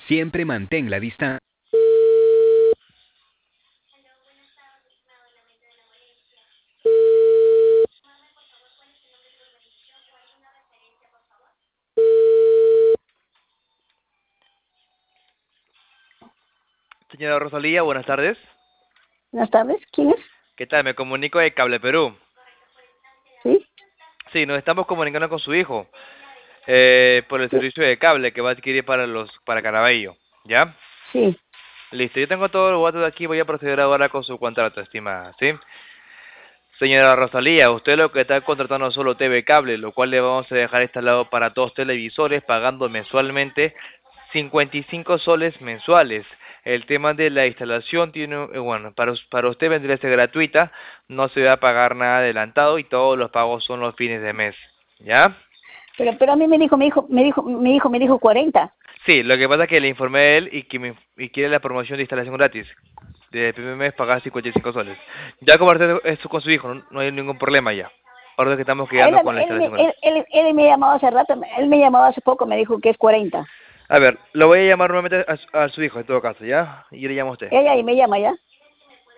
Siempre mantén la distancia. Señora Rosalía, buenas tardes. Buenas tardes, ¿quién es? ¿Qué tal? Me comunico de Cable Perú. Sí, Sí, nos estamos comunicando con su hijo por el sí, servicio de cable que va a adquirir para Caraballo. ¿Ya? sí. Listo, yo tengo todo el datos aquí, voy a proceder ahora con su contrato, estimada, ¿sí? Señora Rosalía, usted lo que está contratando solo TV Cable, lo cual le vamos a dejar instalado para todos televisores, pagando mensualmente 55 soles mensuales. El tema de la instalación tiene, bueno, para usted vendría a ser gratuita, no se va a pagar nada adelantado y todos los pagos son los fines de mes, ¿ya? Pero a mí me dijo 40. Sí, lo que pasa es que le informé a él y quiere la promoción de instalación gratis. De primer mes pagar 55 soles. Ya compartí esto con su hijo, no hay ningún problema ya. Ahora que estamos Él, quedando con la él, me- instalación él, gratis. él, él me llamó hace rato, él me llamó hace poco, me dijo que es 40. A ver, lo voy a llamar nuevamente a su hijo en todo caso, ¿ya? Y yo le llamo a usted. Ella y me llama ya.